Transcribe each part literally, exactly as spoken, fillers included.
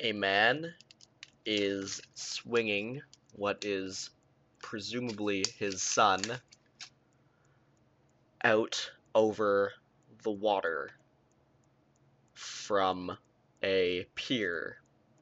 A man is swinging what is presumably his son out over the water from a pier.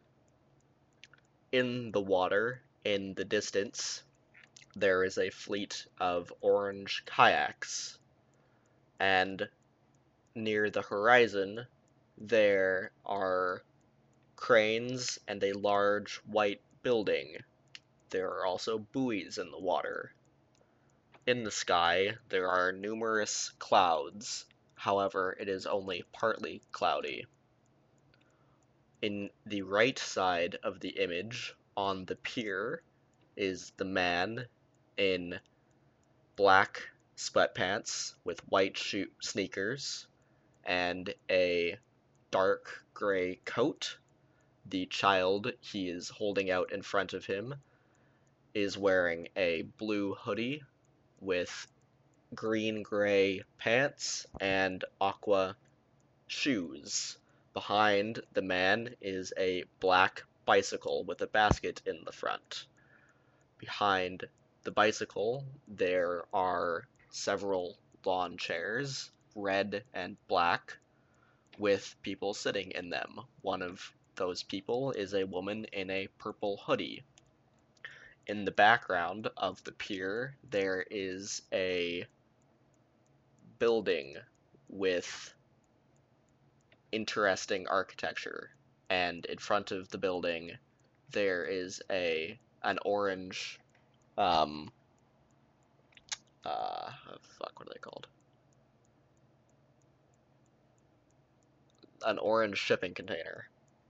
In the water, in the distance, there is a fleet of orange kayaks, and near the horizon, there are cranes and a large white building. There are also buoys in the water. In the sky, there are numerous clouds. However, it is only partly cloudy. In the right side of the image, on the pier, is the man in black sweatpants with white shoe sneakers and a dark gray coat. The child he is holding out in front of him is wearing a blue hoodie with green-gray pants and aqua shoes. Behind the man is a black bicycle with a basket in the front. Behind the bicycle, there are several lawn chairs, red and black, with people sitting in them. One of those people is a woman in a purple hoodie. In the background of the pier, there is a building with interesting architecture, and in front of the building there is a an orange um uh fuck what are they called? An orange shipping container.